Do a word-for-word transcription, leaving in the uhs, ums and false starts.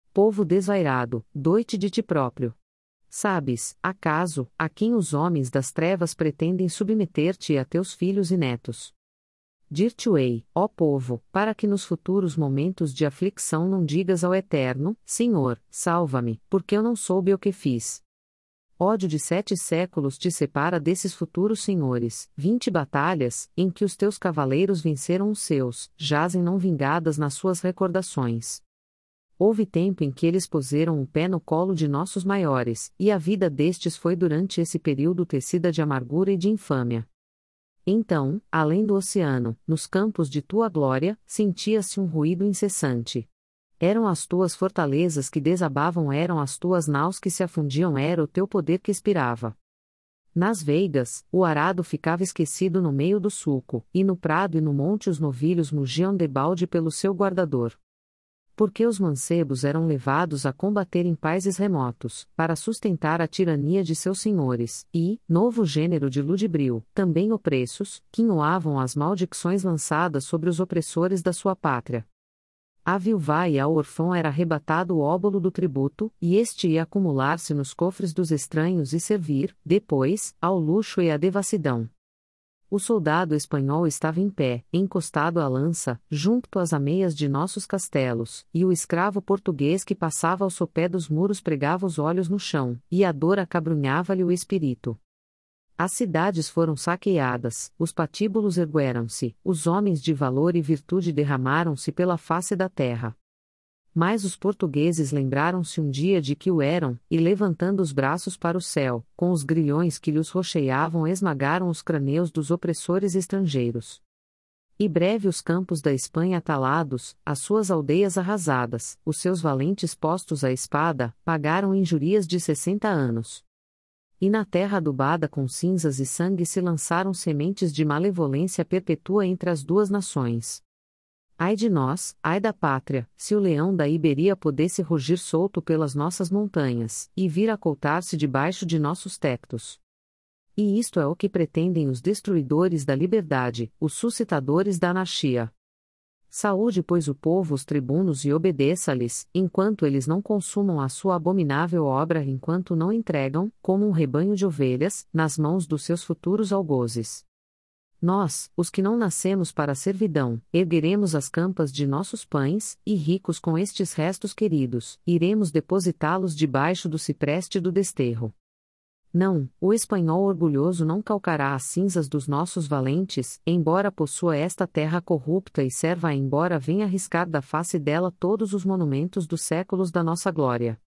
Povo desvairado, doi-te de ti próprio. Sabes, acaso, a quem os homens das trevas pretendem submeter-te e a teus filhos e netos? Dir-te-ei, ó povo, para que nos futuros momentos de aflição não digas ao Eterno: Senhor, salva-me, porque eu não soube o que fiz. Ódio de sete séculos te separa desses futuros senhores, vinte batalhas, em que os teus cavaleiros venceram os seus, jazem não vingadas nas suas recordações. Houve tempo em que eles puseram o pé no colo de nossos maiores, e a vida destes foi durante esse período tecida de amargura e de infâmia. Então, além do oceano, nos campos de tua glória, sentia-se um ruído incessante. Eram as tuas fortalezas que desabavam, eram as tuas naus que se afundiam, era o teu poder que expirava. Nas veigas, o arado ficava esquecido no meio do sulco, e no prado e no monte os novilhos mugiam debalde pelo seu guardador. Porque os mancebos eram levados a combater em países remotos, para sustentar a tirania de seus senhores, e, novo gênero de ludibrio, também opressos, quinhoavam as maledicções lançadas sobre os opressores da sua pátria. A viúva e ao órfão era arrebatado o óbolo do tributo, e este ia acumular-se nos cofres dos estranhos e servir, depois, ao luxo e à devassidão. O soldado espanhol estava em pé, encostado à lança, junto às ameias de nossos castelos, e o escravo português que passava ao sopé dos muros pregava os olhos no chão, e a dor acabrunhava-lhe o espírito. As cidades foram saqueadas, os patíbulos ergueram-se, os homens de valor e virtude derramaram-se pela face da terra. Mas os portugueses lembraram-se um dia de que o eram, e levantando os braços para o céu, com os grilhões que lhes rocheavam esmagaram os crâneos dos opressores estrangeiros. E breve os campos da Espanha atalados, as suas aldeias arrasadas, os seus valentes postos à espada, pagaram injurias de sessenta anos. E na terra adubada com cinzas e sangue se lançaram sementes de malevolência perpétua entre as duas nações. Ai de nós, ai da pátria, se o leão da Iberia pudesse rugir solto pelas nossas montanhas, e vir acoltar-se debaixo de nossos tectos. E isto é o que pretendem os destruidores da liberdade, os suscitadores da anarquia. Saúde, pois, o povo os tribunos e obedeça-lhes, enquanto eles não consumam a sua abominável obra, enquanto não entregam, como um rebanho de ovelhas, nas mãos dos seus futuros algozes. Nós, os que não nascemos para a servidão, ergueremos as campas de nossos pães, e ricos com estes restos queridos, iremos depositá-los debaixo do cipreste do desterro. Não, o espanhol orgulhoso não calcará as cinzas dos nossos valentes, embora possua esta terra corrupta e serva, embora venha arriscar da face dela todos os monumentos dos séculos da nossa glória.